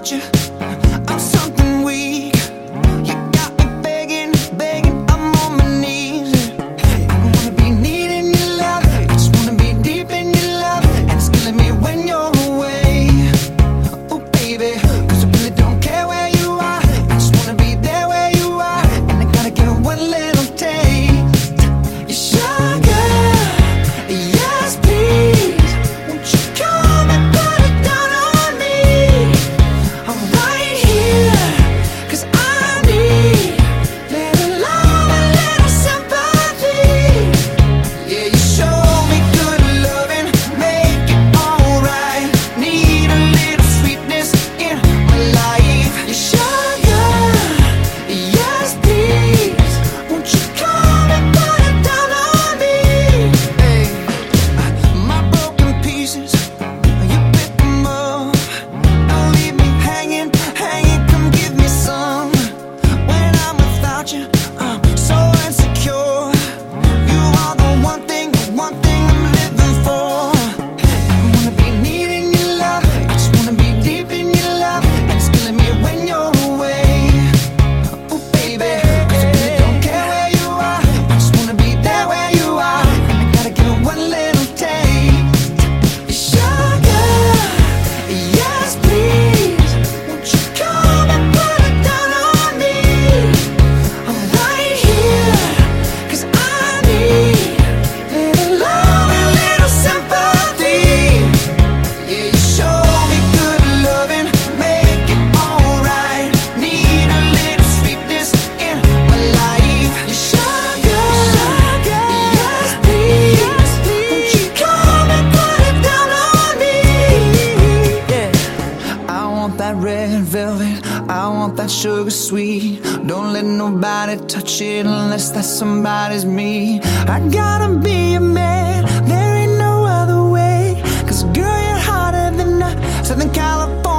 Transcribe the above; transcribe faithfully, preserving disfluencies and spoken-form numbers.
without you, I'm something weak. You got me begging, begging, I'm on my knees. I don't wanna be needing your love, I just wanna be deep in your love. And it's killing me when you're away. Oh baby, cause I really don't care where you are, I just wanna be there where you are. And I gotta get one little taste. Your sugar, yes please. Won't you come and put it down on me? I'm right here, cause I need little love and little sympathy. Yeah, you show me good loving, make it alright. Need a little sweetness in my life. Your sugar, yes please. Won't you come and put it down on me? Hey, my broken pieces, you pick them up. Don't leave me hanging, hanging, come give me some. When I'm without you, I'm so insecure. You are the one thing, the one thing I'm living for. I don't wanna be needing your love, I just wanna be deep in your love. And it's killing me when you're away. Oh baby, cause I really don't care where you are, I just wanna be there where you are. And I gotta get one little taste. Your sugar, yes please. Won't you come and put it down on me? I'm right here, cause I need little love and little sympathy. Yeah, you show me good loving, make it alright. Need a little sweetness in my life. Your sugar, yes please. Won't you come and put it down on me? Yeah, I want that red velvet, I want that sugar sweet. Don't let nobody touch it unless that somebody's me. I gotta be a man, there ain't no other way. Cause girl, you're hotter than a Southern California